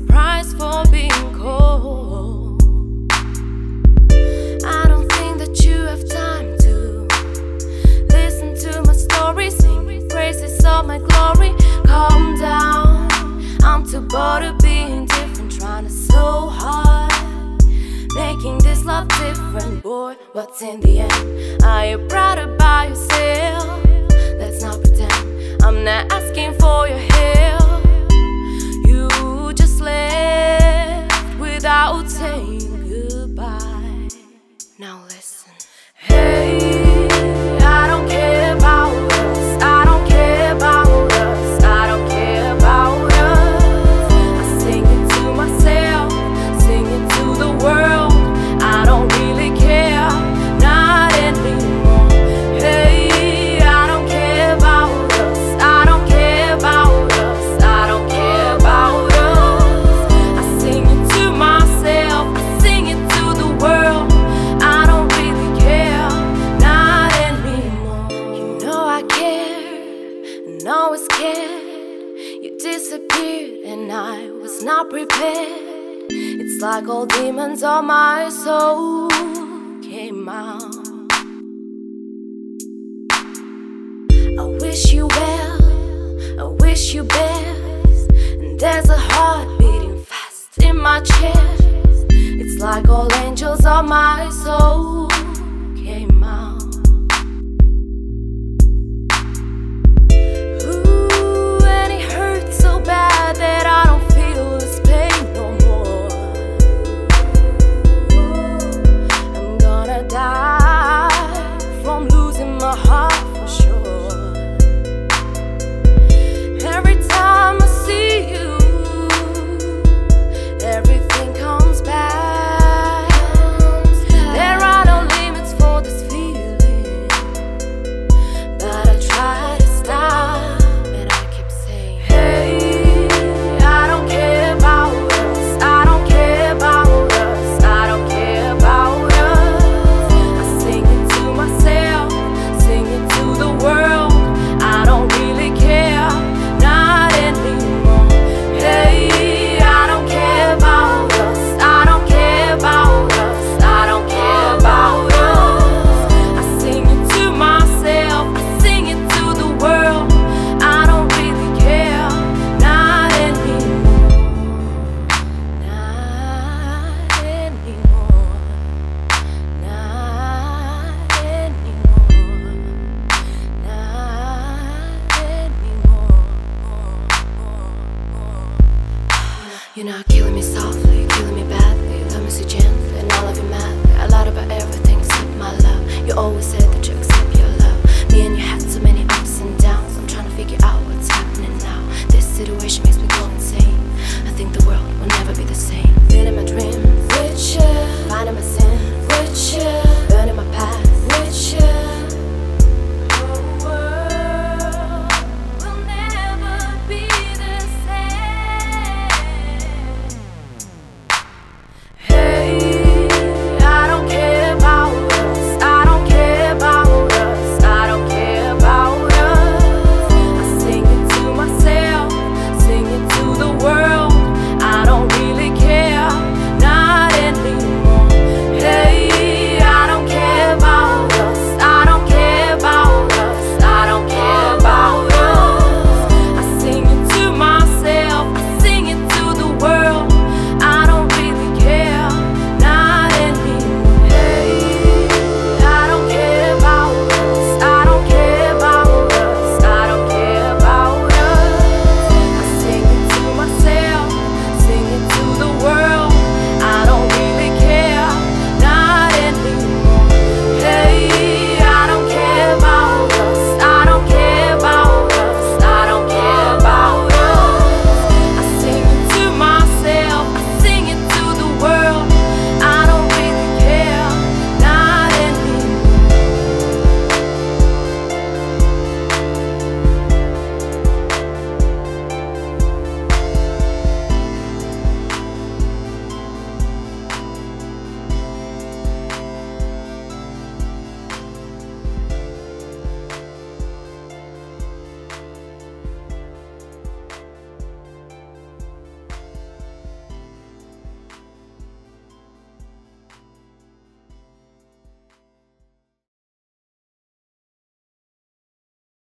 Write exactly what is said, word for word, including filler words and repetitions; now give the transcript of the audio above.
price for being cold. I don't think that you have time to listen to my story, sing praises of my glory. Calm down, I'm too bored of being different, trying to so hard, making this love different. Boy, what's in the end? Are you proud about yourself? Let's not pretend. I'm not asking for your help. You just left without saying goodbye. Now listen. Hey, I don't care about us. I don't care about us. I don't care about us. I sing it to myself, sing it to the world. I don't really care, not anymore. Hey, I don't care about us. I don't care about us. I don't care about us. I sing it to myself, I sing it to the world. I don't really care, not anymore. You know I care, and always cared. You disappeared and I was not prepared. It's like all demons on my soul came out. I wish you well, I wish you best. And there's a heart beating fast in my chest. It's like all angels on my soul came out. Ooh, and it hurts so bad that I don't feel this pain no more. I'm gonna die from losing my heart for sure. Every time I see you, everything comes back. There are no limits for this feeling, but I try to stop, and I keep saying, hey, I don't care about us. I don't care about us. I don't care about us. I sing it to myself, sing it to the world. I don't really care, not anymore. Hey, I don't care about us. I don't care about us. I don't care about us. I sing it to myself, I sing it to the world. I don't really care, not anymore. Not anymore. Not anymore. Not anymore. You're not killing me softly, you're killing me badly. Love me so gently, and I love you madly. I lied about everything except my love. You always said that you accept your love. Me and you had so many ups and downs. I'm trying to figure out what's happening now. This situation makes me go